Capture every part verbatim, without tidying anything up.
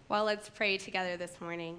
Well, let's pray together this morning.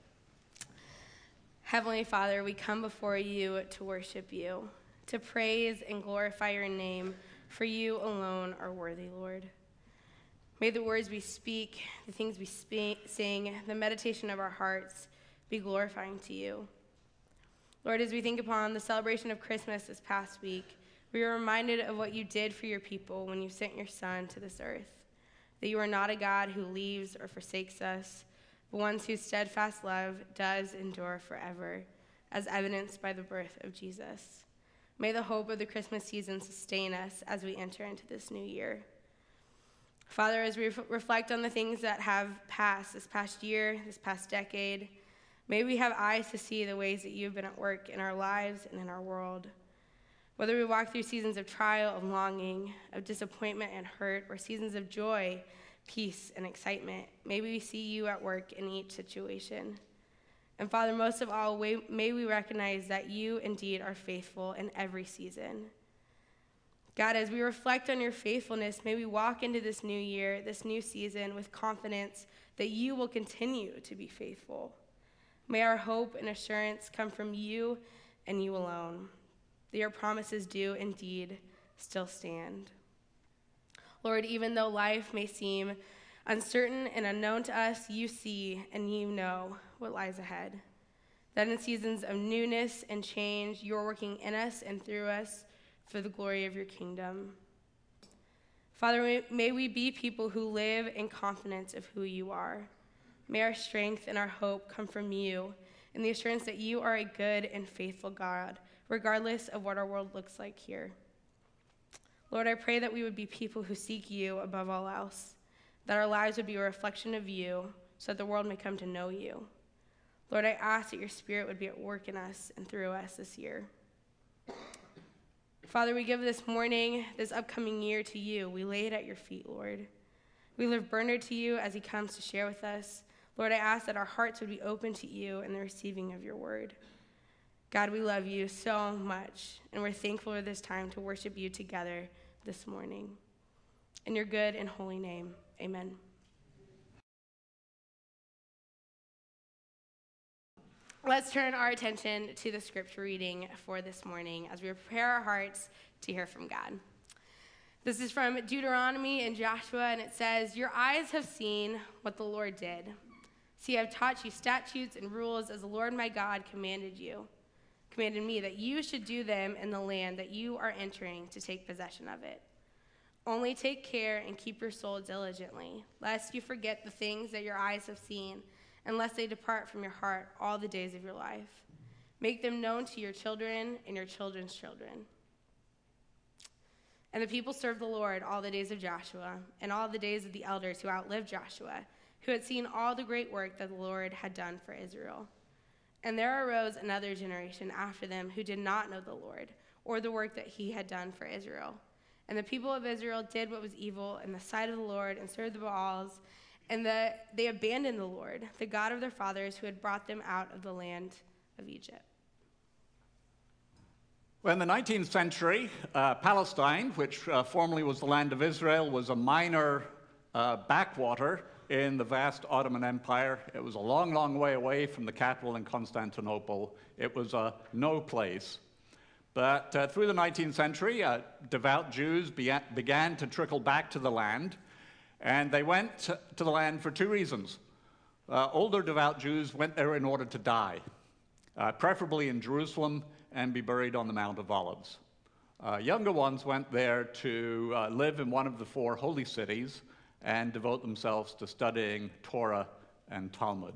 Heavenly Father, we come before you to worship you, to praise and glorify your name, for you alone are worthy, Lord. May the words we speak, the things we speak, sing, the meditation of our hearts be glorifying to you. Lord, as we think upon the celebration of Christmas this past week, we are reminded of what you did for your people when you sent your Son to this earth, that you are not a God who leaves or forsakes us, but one whose steadfast love does endure forever, as evidenced by the birth of Jesus. May the hope of the Christmas season sustain us as we enter into this new year. Father, as we re- reflect on the things that have passed this past year, this past decade, may we have eyes to see the ways that you've been at work in our lives and in our world. Whether we walk through seasons of trial and longing, of disappointment and hurt, or seasons of joy, peace, and excitement, may we see you at work in each situation. And Father, most of all, may we recognize that you indeed are faithful in every season. God, as we reflect on your faithfulness, may we walk into this new year, this new season, with confidence that you will continue to be faithful. May our hope and assurance come from you and you alone, that your promises do indeed still stand. Lord, even though life may seem uncertain and unknown to us, you see and you know what lies ahead. That in seasons of newness and change, you're working in us and through us for the glory of your kingdom. Father, may we be people who live in confidence of who you are. May our strength and our hope come from you and the assurance that you are a good and faithful God, regardless of what our world looks like here. Lord, I pray that we would be people who seek you above all else, that our lives would be a reflection of you so that the world may come to know you. Lord, I ask that your Spirit would be at work in us and through us this year. Father, we give this morning, this upcoming year to you. We lay it at your feet, Lord. We lift Bernard to you as he comes to share with us. Lord, I ask that our hearts would be open to you in the receiving of your word. God, we love you so much, and we're thankful for this time to worship you together this morning. In your good and holy name, amen. Let's turn our attention to the scripture reading for this morning as we prepare our hearts to hear from God. This is from Deuteronomy and Joshua, and it says, "Your eyes have seen what the Lord did. See, I have taught you statutes and rules as the Lord my God commanded you, commanded me, that you should do them in the land that you are entering to take possession of it. Only take care and keep your soul diligently, lest you forget the things that your eyes have seen, and lest they depart from your heart all the days of your life. Make them known to your children and your children's children." And the people served the Lord all the days of Joshua and all the days of the elders who outlived Joshua, who had seen all the great work that the Lord had done for Israel. And there arose another generation after them who did not know the Lord or the work that he had done for Israel. And the people of Israel did what was evil in the sight of the Lord and served the Baals, and the, they abandoned the Lord, the God of their fathers, who had brought them out of the land of Egypt. Well, in the nineteenth century, uh, Palestine, which uh, formerly was the land of Israel, was a minor uh, backwater in the vast Ottoman Empire. It was a long, long way away from the capital in Constantinople. It was a no place. But uh, through the nineteenth century, uh, devout Jews be- began to trickle back to the land, and they went to the land for two reasons. Uh, older devout Jews went there in order to die, uh, preferably in Jerusalem, and be buried on the Mount of Olives. Uh, younger ones went there to uh, live in one of the four holy cities and devote themselves to studying Torah and Talmud.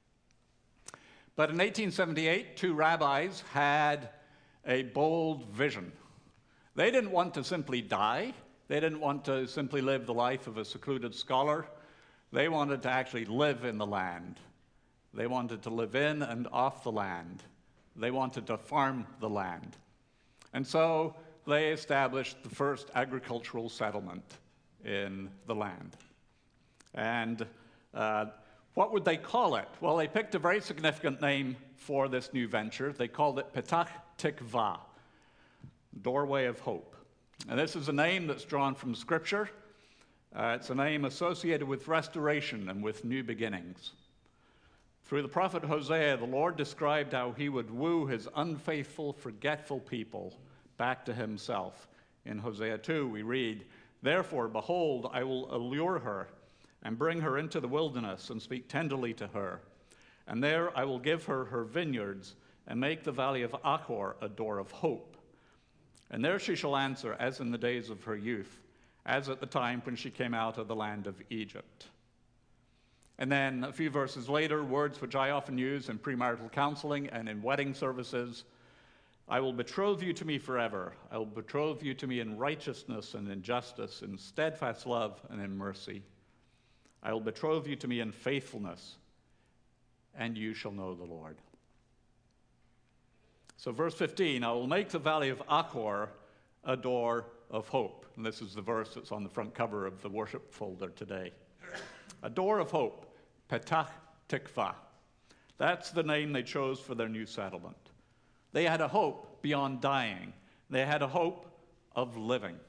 But in eighteen seventy-eight, two rabbis had a bold vision. They didn't want to simply die. They didn't want to simply live the life of a secluded scholar. They wanted to actually live in the land. They wanted to live in and off the land. They wanted to farm the land. And so they established the first agricultural settlement in the land. And uh, what would they call it? Well, they picked a very significant name for this new venture. They called it Petach Tikva, Doorway of Hope. And this is a name that's drawn from Scripture. Uh, it's a name associated with restoration and with new beginnings. Through the prophet Hosea, the Lord described how he would woo his unfaithful, forgetful people back to himself. In Hosea two, we read, "Therefore, behold, I will allure her and bring her into the wilderness and speak tenderly to her. And there I will give her her vineyards and make the valley of Achor a door of hope. And there she shall answer as in the days of her youth, as at the time when she came out of the land of Egypt." And then a few verses later, words which I often use in premarital counseling and in wedding services, "I will betroth you to me forever. I will betroth you to me in righteousness and in justice, in steadfast love and in mercy. I will betroth you to me in faithfulness, and you shall know the Lord." So verse fifteen, "I will make the valley of Achor a door of hope." And this is the verse that's on the front cover of the worship folder today. A door of hope, Petach Tikva. That's the name they chose for their new settlement. They had a hope beyond dying. They had a hope of living.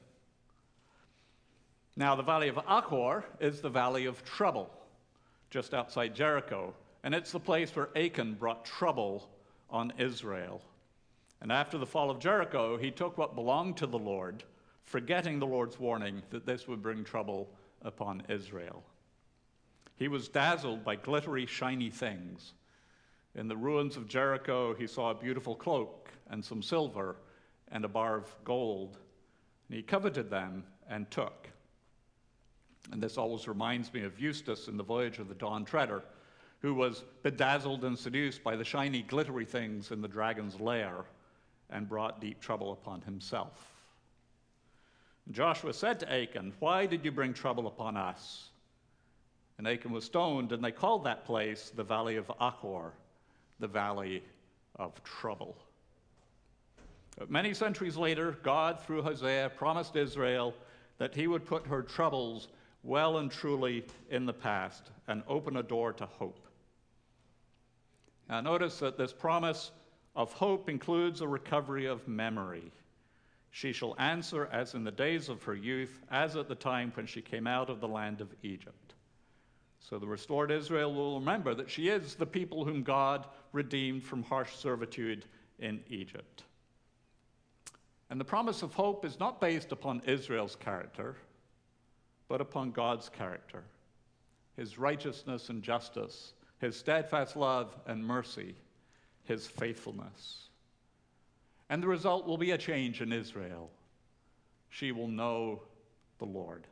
Now, the valley of Achor is the valley of trouble, just outside Jericho. And it's the place where Achan brought trouble on Israel. And after the fall of Jericho, he took what belonged to the Lord, forgetting the Lord's warning that this would bring trouble upon Israel. He was dazzled by glittery, shiny things. In the ruins of Jericho, he saw a beautiful cloak and some silver and a bar of gold. And he coveted them and took. And this always reminds me of Eustace in The Voyage of the Dawn Treader, who was bedazzled and seduced by the shiny, glittery things in the dragon's lair and brought deep trouble upon himself. Joshua said to Achan, "Why did you bring trouble upon us?" And Achan was stoned, and they called that place the Valley of Achor, the Valley of Trouble. But many centuries later, God, through Hosea, promised Israel that he would put her troubles well and truly in the past and open a door to hope. Now, notice that this promise of hope includes a recovery of memory. She shall answer as in the days of her youth, as at the time when she came out of the land of Egypt. So the restored Israel will remember that she is the people whom God redeemed from harsh servitude in Egypt. And the promise of hope is not based upon Israel's character, but upon God's character, his righteousness and justice, his steadfast love and mercy, his faithfulness. And the result will be a change in Israel. She will know the Lord.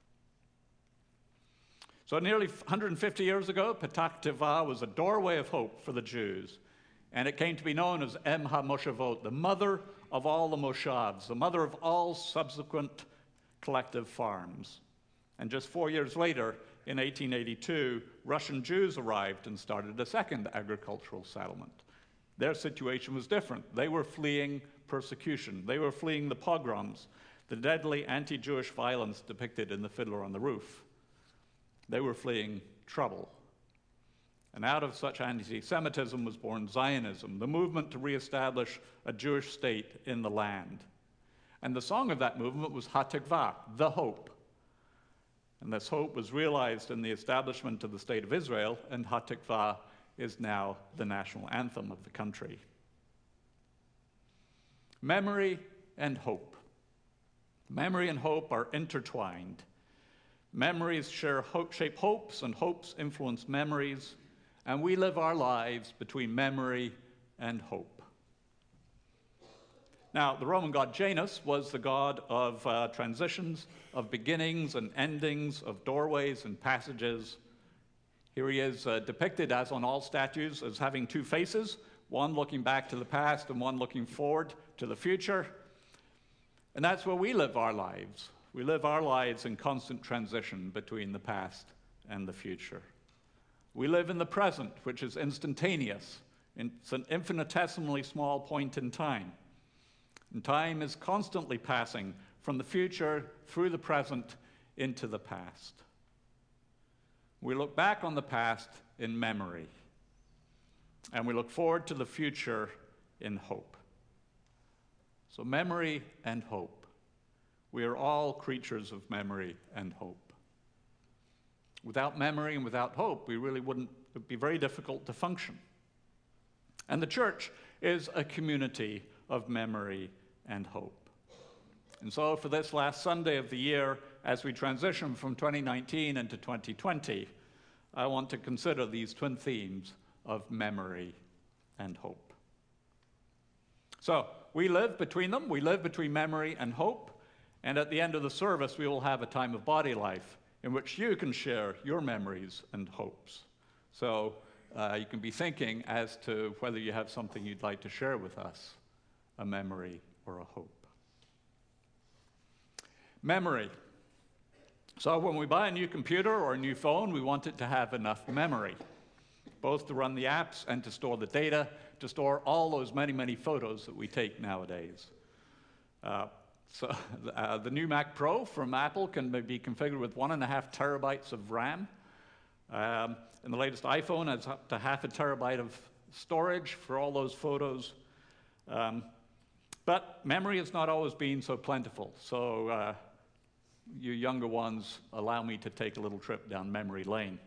So nearly one hundred fifty years ago, Petach Tikva was a doorway of hope for the Jews. And it came to be known as Em HaMoshavot, the mother of all the Moshavs, the mother of all subsequent collective farms. And just four years later, in eighteen eighty-two, Russian Jews arrived and started a second agricultural settlement. Their situation was different. They were fleeing persecution. They were fleeing the pogroms, the deadly anti-Jewish violence depicted in The Fiddler on the Roof. They were fleeing trouble. And out of such anti-Semitism was born Zionism, the movement to reestablish a Jewish state in the land. And the song of that movement was HaTikva, the hope. And this hope was realized in the establishment of the State of Israel, and HaTikva is now the national anthem of the country. Memory and hope. Memory and hope are intertwined. Memories share hope, shape hopes, and hopes influence memories, and we live our lives between memory and hope. Now, the Roman god Janus was the god of uh, transitions, of beginnings and endings, of doorways and passages. Here he is uh, depicted, as on all statues, as having two faces, one looking back to the past and one looking forward to the future. And that's where we live our lives. We live our lives in constant transition between the past and the future. We live in the present, which is instantaneous. It's an infinitesimally small point in time. And time is constantly passing from the future through the present into the past. We look back on the past in memory, and we look forward to the future in hope. So memory and hope. We are all creatures of memory and hope. Without memory and without hope, we really wouldn't, it would be very difficult to function. And the church is a community of memory and hope. And so for this last Sunday of the year, as we transition from twenty nineteen into twenty twenty, I want to consider these twin themes of memory and hope. So we live between them. We live between memory and hope. And at the end of the service, we will have a time of body life in which you can share your memories and hopes. So uh, you can be thinking as to whether you have something you'd like to share with us, a memory or a hope. Memory. So when we buy a new computer or a new phone, we want it to have enough memory, both to run the apps and to store the data, to store all those many, many photos that we take nowadays. Uh, so uh, the new Mac Pro from Apple can be configured with one and a half terabytes of RAM. Um, and the latest iPhone has up to half a terabyte of storage for all those photos. Um, but memory has not always been so plentiful. So uh, you younger ones, allow me to take a little trip down memory lane.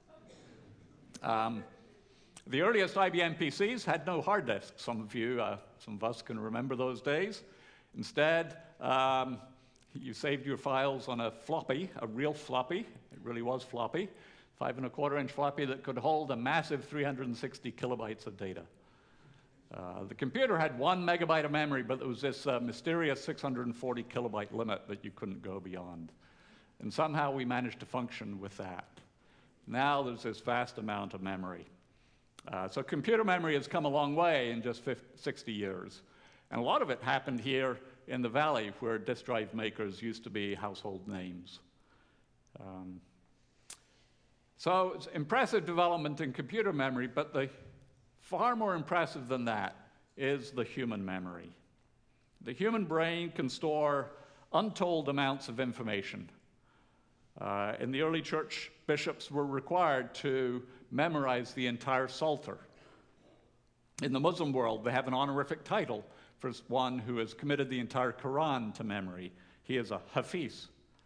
Um, the earliest I B M P Cs had no hard disk. Some of you, uh, some of us can remember those days. Instead, um, you saved your files on a floppy, a real floppy. It really was floppy, five and a quarter inch floppy that could hold a massive three hundred sixty kilobytes of data. Uh, the computer had one megabyte of memory, but there was this uh, mysterious six hundred forty kilobyte limit that you couldn't go beyond. And somehow we managed to function with that. Now there's this vast amount of memory. Uh, so computer memory has come a long way in just fifty, sixty years. And a lot of it happened here in the Valley, where disk drive makers used to be household names. Um, so it's impressive development in computer memory, but the far more impressive than that is the human memory. The human brain can store untold amounts of information. Uh, in the early church, bishops were required to memorize the entire Psalter. In the Muslim world, they have an honorific title for one who has committed the entire Quran to memory. He is a Hafiz.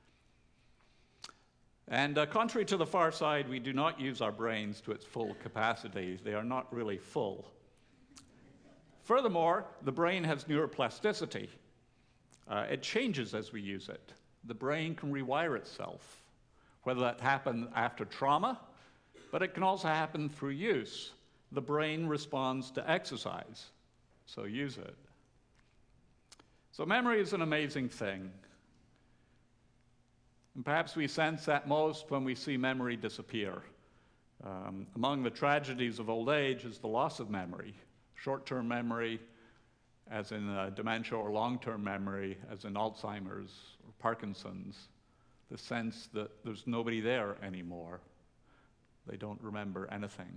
And uh, contrary to the far side, we do not use our brains to its full capacity. They are not really full. Furthermore, the brain has neuroplasticity. Uh, it changes as we use it. The brain can rewire itself, whether that happened after trauma, but it can also happen through use. The brain responds to exercise, so use it. So memory is an amazing thing. And perhaps we sense that most when we see memory disappear. Um, among the tragedies of old age is the loss of memory. Short-term memory, as in uh, dementia, or long-term memory, as in Alzheimer's or Parkinson's. The sense that there's nobody there anymore. They don't remember anything.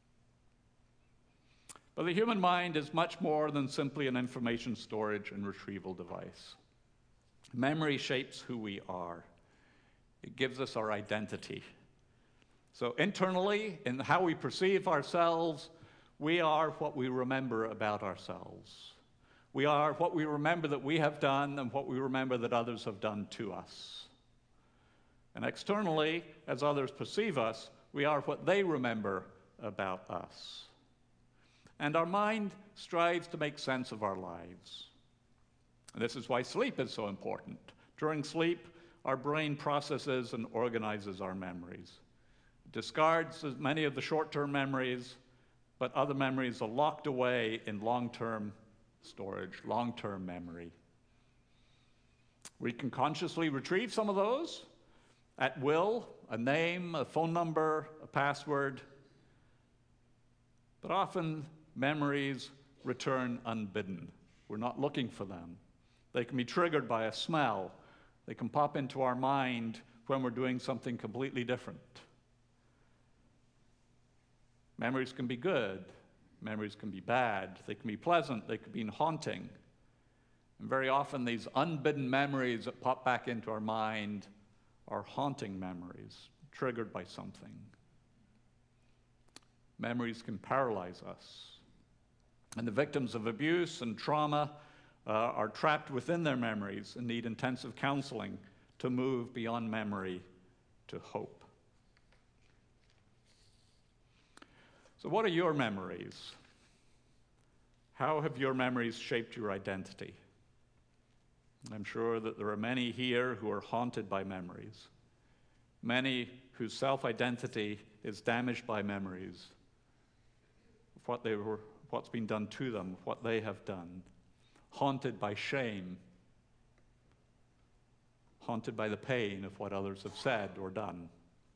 But the human mind is much more than simply an information storage and retrieval device. Memory shapes who we are. It gives us our identity. So internally, in how we perceive ourselves, we are what we remember about ourselves. We are what we remember that we have done and what we remember that others have done to us. And externally, as others perceive us, we are what they remember about us. And our mind strives to make sense of our lives. And this is why sleep is so important. During sleep, our brain processes and organizes our memories. It discards many of the short-term memories, but other memories are locked away in long-term storage, long-term memory. We can consciously retrieve some of those at will, a name, a phone number, a password. But often, memories return unbidden. We're not looking for them. They can be triggered by a smell. They can pop into our mind when we're doing something completely different. Memories can be good. Memories can be bad. They can be pleasant. They can be haunting. And very often, these unbidden memories that pop back into our mind are haunting memories, triggered by something. Memories can paralyze us. And the victims of abuse and trauma uh, are trapped within their memories and need intensive counseling to move beyond memory to hope. So what are your memories? How have your memories shaped your identity? I'm sure that there are many here who are haunted by memories, many whose self-identity is damaged by memories of what they were, what's been done to them, what they have done, haunted by shame, haunted by the pain of what others have said or done.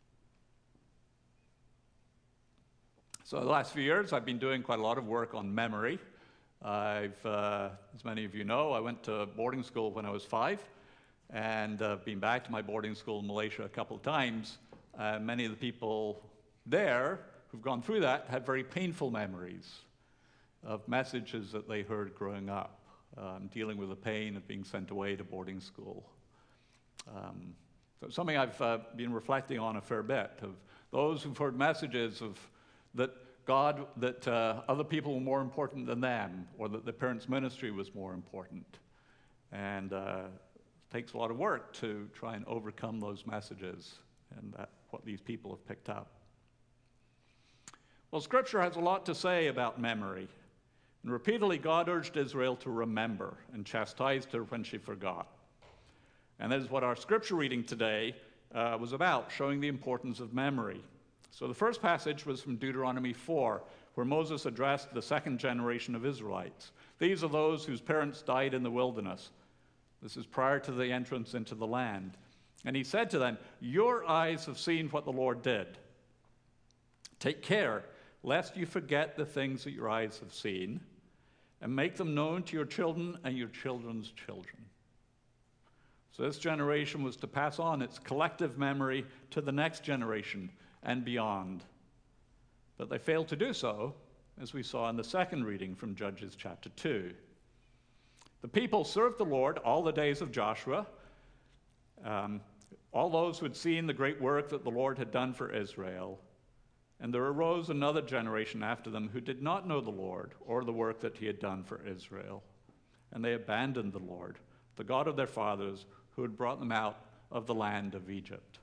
So the last few years, I've been doing quite a lot of work on memory. I've, uh, as many of you know, I went to boarding school when I was five, and uh, been back to my boarding school in Malaysia a couple of times. Uh, many of the people there who've gone through that had very painful memories of messages that they heard growing up, um, dealing with the pain of being sent away to boarding school. Um, so it's something I've uh, been reflecting on a fair bit, of those who've heard messages of that God, that uh, other people were more important than them, or that their parents' ministry was more important. And uh, it takes a lot of work to try and overcome those messages and that, what these people have picked up. Well, Scripture has a lot to say about memory. And repeatedly, God urged Israel to remember and chastised her when she forgot. And that is what our Scripture reading today uh, was about, showing the importance of memory. So the first passage was from Deuteronomy four, where Moses addressed the second generation of Israelites. These are those whose parents died in the wilderness. This is prior to the entrance into the land. And he said to them, "Your eyes have seen what the Lord did. Take care, lest you forget the things that your eyes have seen, and make them known to your children and your children's children." So this generation was to pass on its collective memory to the next generation and beyond. But they failed to do so, as we saw in the second reading from Judges chapter two. The people served the Lord all the days of Joshua, um, all those who had seen the great work that the Lord had done for Israel. And there arose another generation after them who did not know the Lord or the work that he had done for Israel. And they abandoned the Lord, the God of their fathers, who had brought them out of the land of Egypt.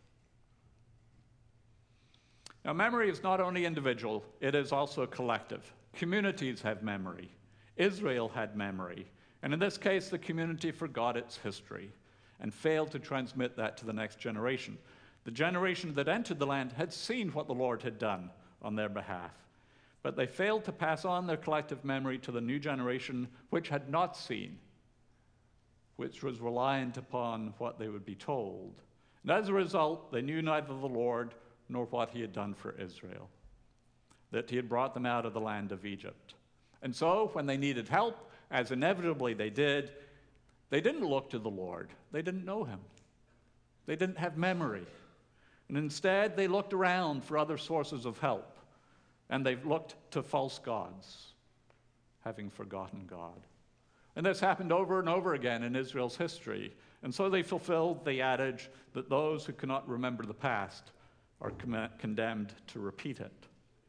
Now, memory is not only individual, it is also collective. Communities have memory. Israel had memory. And in this case, the community forgot its history and failed to transmit that to the next generation. The generation that entered the land had seen what the Lord had done on their behalf, but they failed to pass on their collective memory to the new generation, which had not seen, which was reliant upon what they would be told. And as a result, they knew neither the Lord nor what he had done for Israel, that he had brought them out of the land of Egypt. And so, when they needed help, as inevitably they did, they didn't look to the Lord. They didn't know him. They didn't have memory. And instead, they looked around for other sources of help, and they looked to false gods, having forgotten God. And this happened over and over again in Israel's history. And so they fulfilled the adage that those who cannot remember the past are con- condemned to repeat it.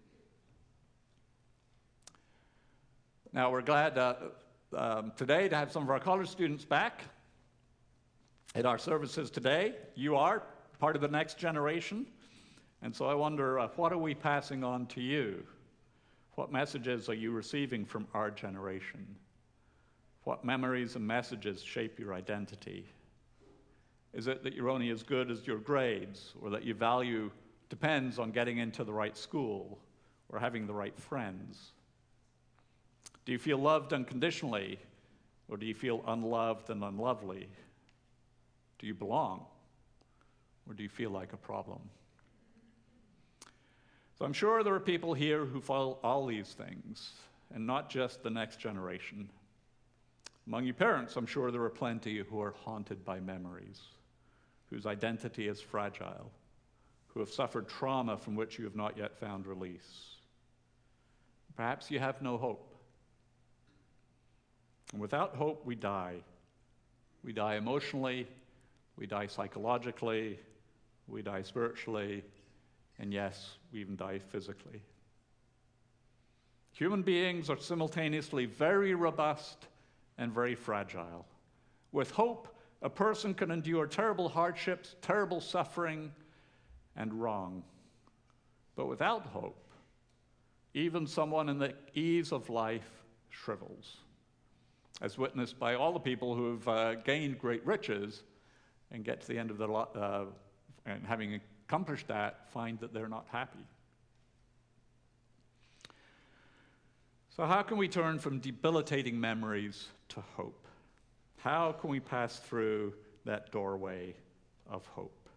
Now, we're glad uh, um, today to have some of our college students back at our services today. You are part of the next generation. And so I wonder, uh, what are we passing on to you? What messages are you receiving from our generation? What memories and messages shape your identity? Is it that you're only as good as your grades, or that your value depends on getting into the right school or having the right friends? Do you feel loved unconditionally, or do you feel unloved and unlovely? Do you belong, or do you feel like a problem? So I'm sure there are people here who feel all these things, and not just the next generation. Among you parents, I'm sure there are plenty who are haunted by memories, whose identity is fragile, who have suffered trauma from which you have not yet found release. Perhaps you have no hope. And without hope, we die. We die emotionally, we die psychologically, we die spiritually, and yes, we even die physically. Human beings are simultaneously very robust and very fragile. With hope, a person can endure terrible hardships, terrible suffering, and wrong. But without hope, even someone in the ease of life shrivels, as witnessed by all the people who have uh, gained great riches and get to the end of their life, uh, and having accomplished that, find that they're not happy. So how can we turn from debilitating memories to hope? How can we pass through that doorway of hope?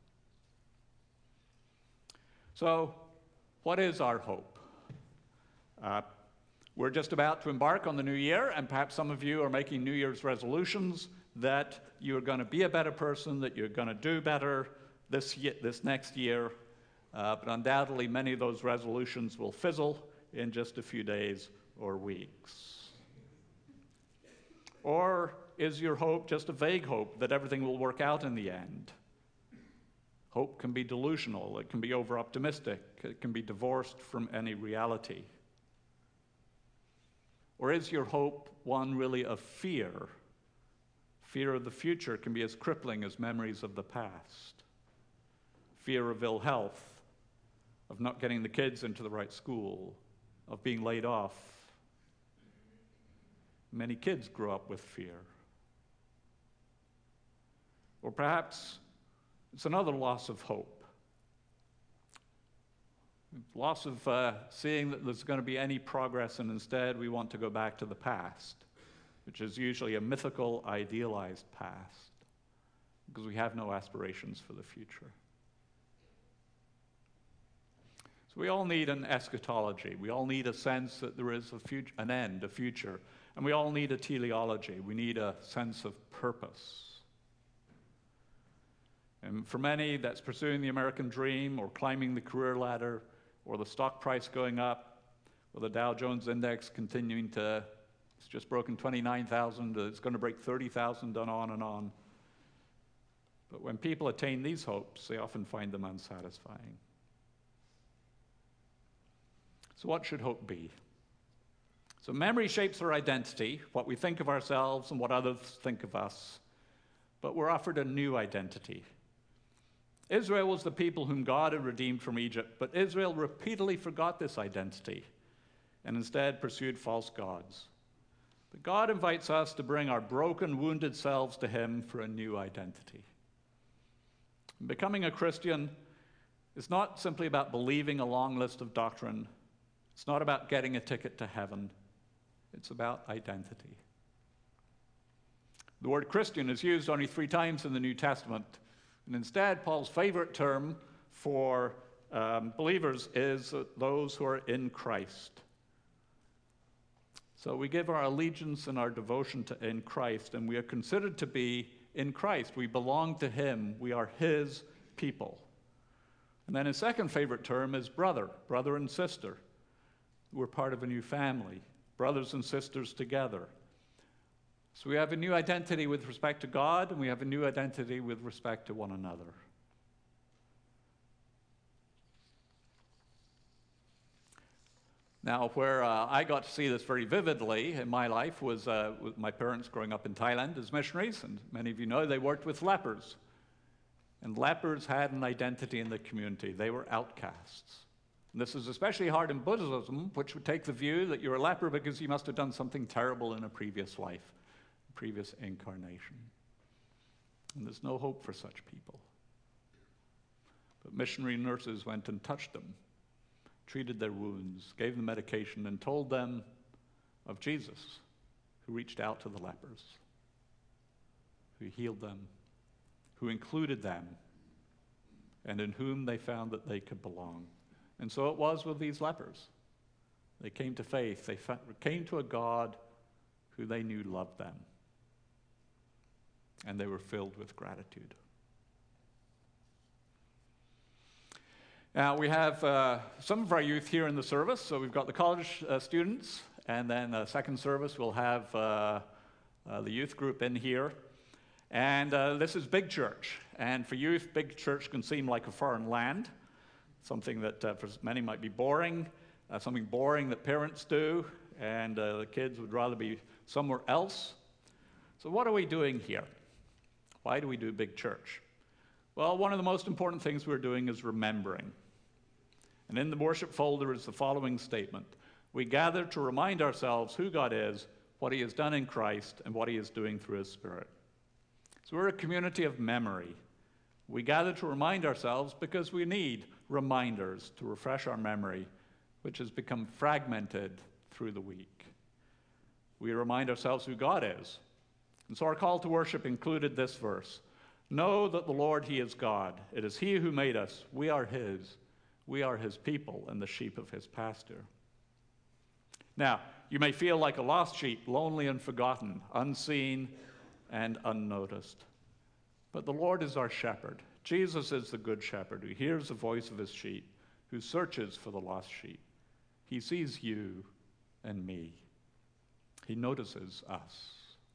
So, what is our hope? Uh, we're just about to embark on the new year, and perhaps some of you are making New Year's resolutions that you're going to be a better person, that you're going to do better this year, this next year. Uh, but undoubtedly, many of those resolutions will fizzle in just a few days or weeks. Or is your hope just a vague hope that everything will work out in the end? Hope can be delusional, it can be over-optimistic, it can be divorced from any reality. Or is your hope one really of fear? Fear of the future can be as crippling as memories of the past. Fear of ill health, of not getting the kids into the right school, of being laid off. Many kids grow up with fear. Or perhaps it's another loss of hope. Loss of uh, seeing that there's going to be any progress, and instead we want to go back to the past, which is usually a mythical, idealized past, because we have no aspirations for the future. So we all need an eschatology. We all need a sense that there is a future, an end, a future. And we all need a teleology. We need a sense of purpose. And for many, that's pursuing the American dream, or climbing the career ladder, or the stock price going up, or the Dow Jones Index continuing to, it's just broken twenty-nine thousand, it's going to break thirty thousand, and on and on. But when people attain these hopes, they often find them unsatisfying. So what should hope be? So memory shapes our identity, what we think of ourselves and what others think of us. But we're offered a new identity. Israel was the people whom God had redeemed from Egypt, but Israel repeatedly forgot this identity and instead pursued false gods. But God invites us to bring our broken, wounded selves to Him for a new identity. Becoming a Christian is not simply about believing a long list of doctrine. It's not about getting a ticket to heaven. It's about identity. The word Christian is used only three times in the New Testament. And instead, Paul's favorite term for um, believers is uh, those who are in Christ. So we give our allegiance and our devotion to in Christ, and we are considered to be in Christ. We belong to Him. We are His people. And then his second favorite term is brother, brother and sister. We're part of a new family, brothers and sisters together. So we have a new identity with respect to God, and we have a new identity with respect to one another. Now, where uh, I got to see this very vividly in my life was uh, with my parents growing up in Thailand as missionaries, and many of you know they worked with lepers. And lepers had an identity in the community. They were outcasts. And this is especially hard in Buddhism, which would take the view that you're a leper because you must have done something terrible in a previous life, a previous incarnation. And there's no hope for such people. But missionary nurses went and touched them, treated their wounds, gave them medication, and told them of Jesus, who reached out to the lepers, who healed them, who included them, and in whom they found that they could belong. And so it was with these lepers. They came to faith. They came to a God who they knew loved them. And they were filled with gratitude. Now, we have uh, some of our youth here in the service. So we've got the college uh, students, and then uh, second service we'll have uh, uh, the youth group in here. And uh, this is Big Church. And for youth, Big Church can seem like a foreign land, something that uh, for many might be boring, uh, something boring that parents do, and uh, the kids would rather be somewhere else. So what are we doing here? Why do we do Big Church? Well, one of the most important things we're doing is remembering. And in the worship folder is the following statement: we gather to remind ourselves who God is, what he has done in Christ, and what he is doing through his Spirit. So we're a community of memory. We gather to remind ourselves because we need reminders to refresh our memory, which has become fragmented through the week. We remind ourselves who God is. And so our call to worship included this verse: know that the Lord, he is God. It is he who made us. We are his. We are his people and the sheep of his pasture. Now, you may feel like a lost sheep, lonely and forgotten, unseen and unnoticed. But the Lord is our shepherd. Jesus is the good shepherd who hears the voice of his sheep, who searches for the lost sheep. He sees you and me. He notices us.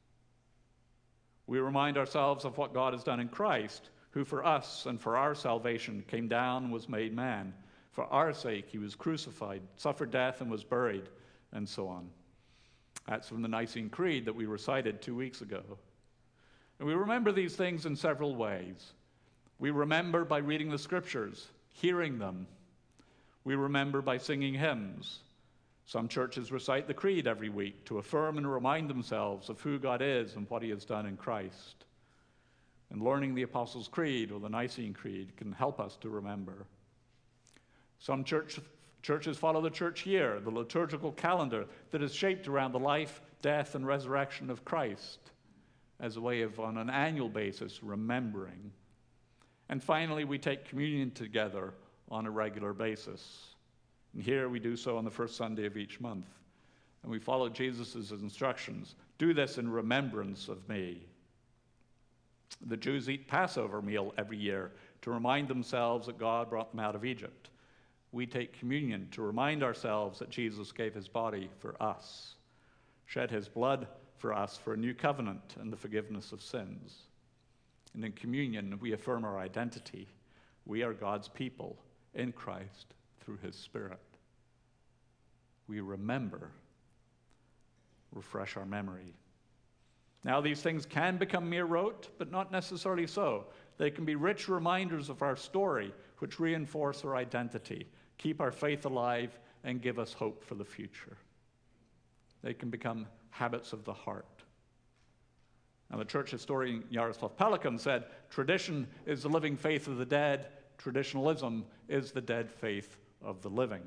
We remind ourselves of what God has done in Christ, who for us and for our salvation came down and was made man. For our sake he was crucified, suffered death, and was buried, and so on. That's from the Nicene Creed that we recited two weeks ago. And we remember these things in several ways. We remember by reading the scriptures, hearing them. We remember by singing hymns. Some churches recite the Creed every week to affirm and remind themselves of who God is and what he has done in Christ. And learning the Apostles' Creed or the Nicene Creed can help us to remember. Some church, churches follow the church year, the liturgical calendar that is shaped around the life, death, and resurrection of Christ, as a way of, on an annual basis, remembering. And finally, we take communion together on a regular basis. And here we do so on the first Sunday of each month. And we follow Jesus' instructions. Do this in remembrance of me. The Jews eat Passover meal every year to remind themselves that God brought them out of Egypt. We take communion to remind ourselves that Jesus gave his body for us, shed his blood for us for a new covenant and the forgiveness of sins. And in communion, we affirm our identity. We are God's people in Christ through his Spirit. We remember, refresh our memory. Now, these things can become mere rote, but not necessarily so. They can be rich reminders of our story, which reinforce our identity, keep our faith alive, and give us hope for the future. They can become habits of the heart. Now, the church historian Jaroslav Pelikan said, tradition is the living faith of the dead. Traditionalism is the dead faith of the living.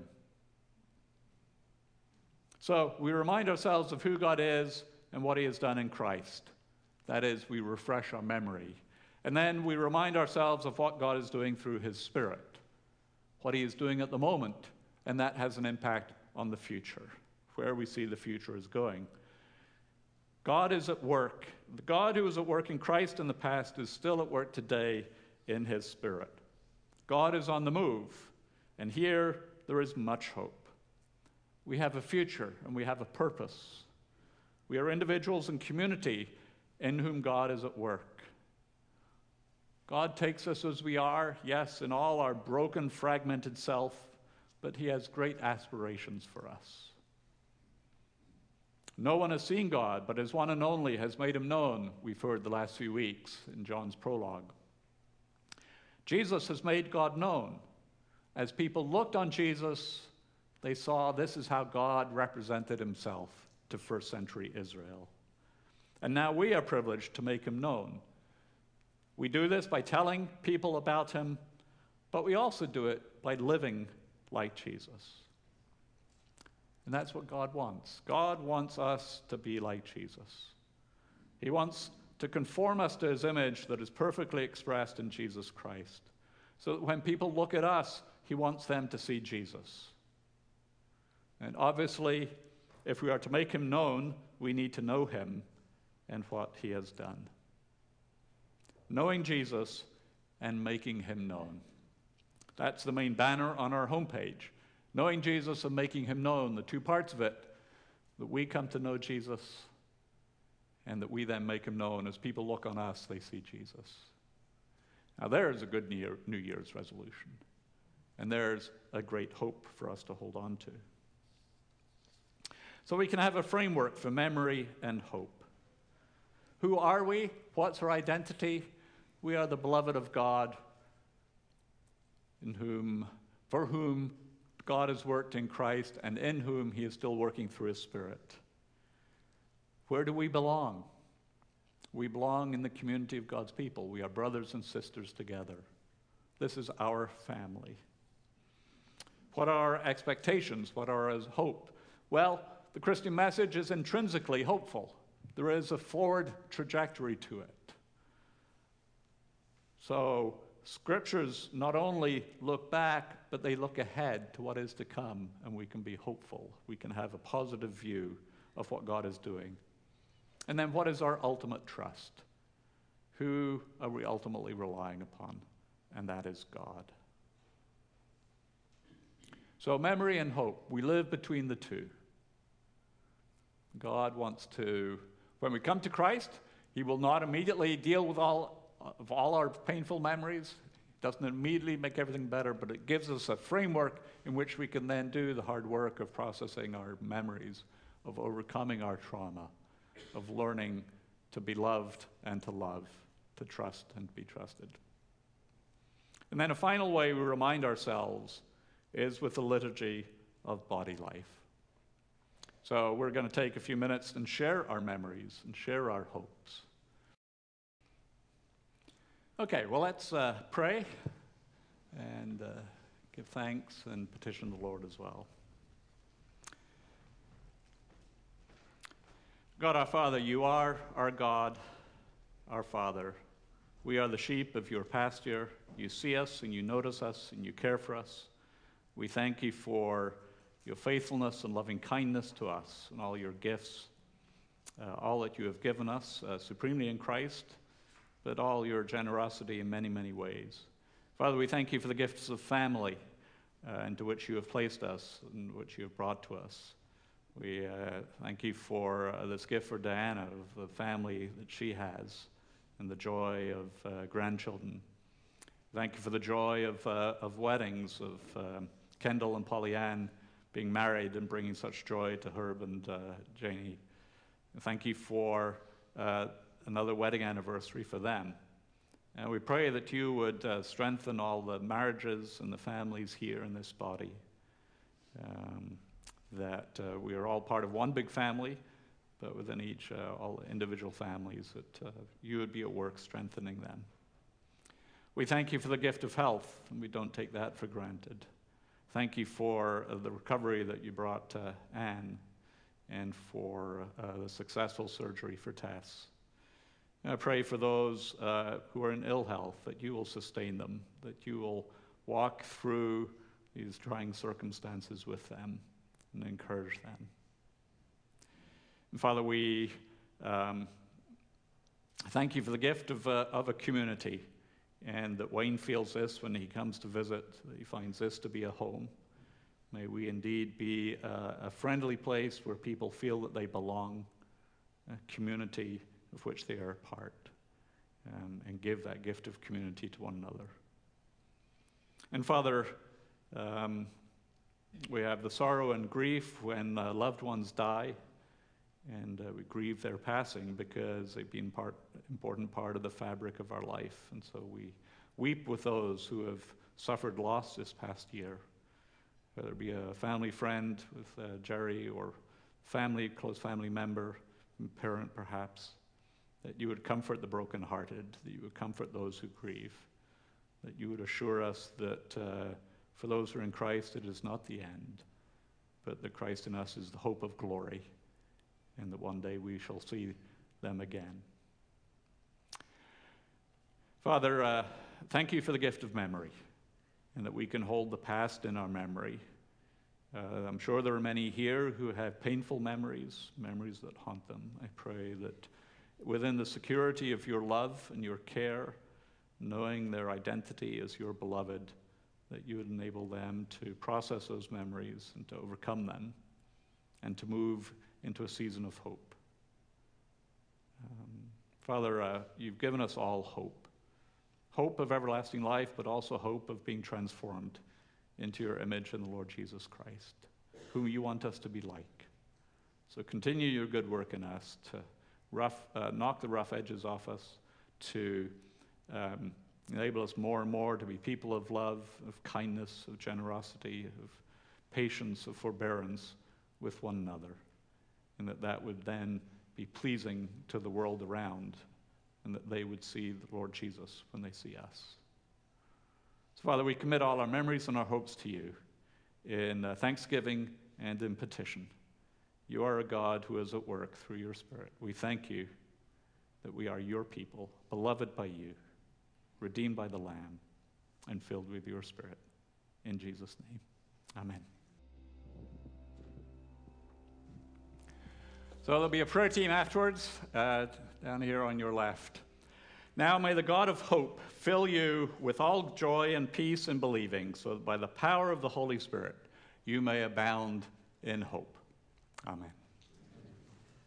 So we remind ourselves of who God is and what he has done in Christ. That is, we refresh our memory. And then we remind ourselves of what God is doing through his Spirit, what he is doing at the moment, and that has an impact on the future, where we see the future is going. God is at work. The God who was at work in Christ in the past is still at work today in his Spirit. God is on the move, and here there is much hope. We have a future, and we have a purpose. We are individuals and community in whom God is at work. God takes us as we are, yes, in all our broken, fragmented self, but he has great aspirations for us. No one has seen God, but his one and only has made him known, we've heard the last few weeks in John's prologue. Jesus has made God known. As people looked on Jesus, they saw this is how God represented himself to first century Israel. And now we are privileged to make him known. We do this by telling people about him, but we also do it by living like Jesus. And that's what God wants. God wants us to be like Jesus. He wants to conform us to his image that is perfectly expressed in Jesus Christ. So that when people look at us, he wants them to see Jesus. And obviously, if we are to make him known, we need to know him and what he has done. Knowing Jesus and making him known. That's the main banner on our homepage. Knowing Jesus and making him known, the two parts of it, that we come to know Jesus and that we then make him known. As people look on us, they see Jesus. Now there's a good New Year's resolution. And there's a great hope for us to hold on to. So we can have a framework for memory and hope. Who are we? What's our identity? We are the beloved of God, in whom, for whom God has worked in Christ and in whom he is still working through his Spirit. Where do we belong? We belong in the community of God's people. We are brothers and sisters together. This is our family. What are our expectations? What are our hope? Well, the Christian message is intrinsically hopeful. There is a forward trajectory to it. So, scriptures not only look back, but they look ahead to what is to come, and we can be hopeful. We can have a positive view of what God is doing. And then what is our ultimate trust? Who are we ultimately relying upon? And that is God. So memory and hope, we live between the two. God wants to, when we come to Christ, he will not immediately deal with all of all our painful memories. It doesn't immediately make everything better, but it gives us a framework in which we can then do the hard work of processing our memories, of overcoming our trauma, of learning to be loved and to love, to trust and be trusted. And then a final way we remind ourselves is with the liturgy of body life. So we're going to take a few minutes and share our memories and share our hopes. Okay, well, let's uh, pray and uh, give thanks and petition the Lord as well. God our Father, you are our God, our Father. We are the sheep of your pasture. You see us and you notice us and you care for us. We thank you for your faithfulness and loving kindness to us and all your gifts, uh, all that you have given us, uh, supremely in Christ, but all your generosity in many, many ways. Father, we thank you for the gifts of family uh, into which you have placed us and which you have brought to us. We uh, thank you for uh, this gift for Diana, of the family that she has, and the joy of uh, grandchildren. Thank you for the joy of, uh, of weddings, of uh, Kendall and Pollyann being married and bringing such joy to Herb and uh, Janie. Thank you for uh, another wedding anniversary for them. And we pray that you would uh, strengthen all the marriages and the families here in this body. Um, that uh, we are all part of one big family, but within each, uh, all individual families, that uh, you would be at work strengthening them. We thank you for the gift of health, and we don't take that for granted. Thank you for uh, the recovery that you brought uh, Anne, and for uh, the successful surgery for Tess. And I pray for those uh, who are in ill health, that you will sustain them, that you will walk through these trying circumstances with them and encourage them. And Father, we um, thank you for the gift of, uh, of a community, and that Wayne feels this when he comes to visit, that he finds this to be a home. May we indeed be a, a friendly place where people feel that they belong, a community of which they are a part, um, and give that gift of community to one another. And Father, um, we have the sorrow and grief when uh, loved ones die, and uh, we grieve their passing because they've been part, important part of the fabric of our life. And so we weep with those who have suffered loss this past year, whether it be a family friend with uh, Jerry, or family, close family member, parent perhaps, that you would comfort the brokenhearted, that you would comfort those who grieve, that you would assure us that uh, for those who are in Christ, it is not the end, but that Christ in us is the hope of glory, and that one day we shall see them again. Father, uh, thank you for the gift of memory, and that we can hold the past in our memory. Uh, I'm sure there are many here who have painful memories, memories that haunt them. I pray that within the security of your love and your care, knowing their identity as your beloved, that you would enable them to process those memories and to overcome them, and to move into a season of hope. Um, Father, uh, you've given us all hope. Hope of everlasting life, but also hope of being transformed into your image in the Lord Jesus Christ, whom you want us to be like. So continue your good work in us to rough, uh, knock the rough edges off us, to um, enable us more and more to be people of love, of kindness, of generosity, of patience, of forbearance with one another, and that that would then be pleasing to the world around, and that they would see the Lord Jesus when they see us. So, Father, we commit all our memories and our hopes to you in uh, thanksgiving and in petition. You are a God who is at work through your Spirit. We thank you that we are your people, beloved by you, redeemed by the Lamb, and filled with your Spirit. In Jesus' name, amen. So there'll be a prayer team afterwards, uh, down here on your left. Now may the God of hope fill you with all joy and peace in believing, so that by the power of the Holy Spirit you may abound in hope. Amen.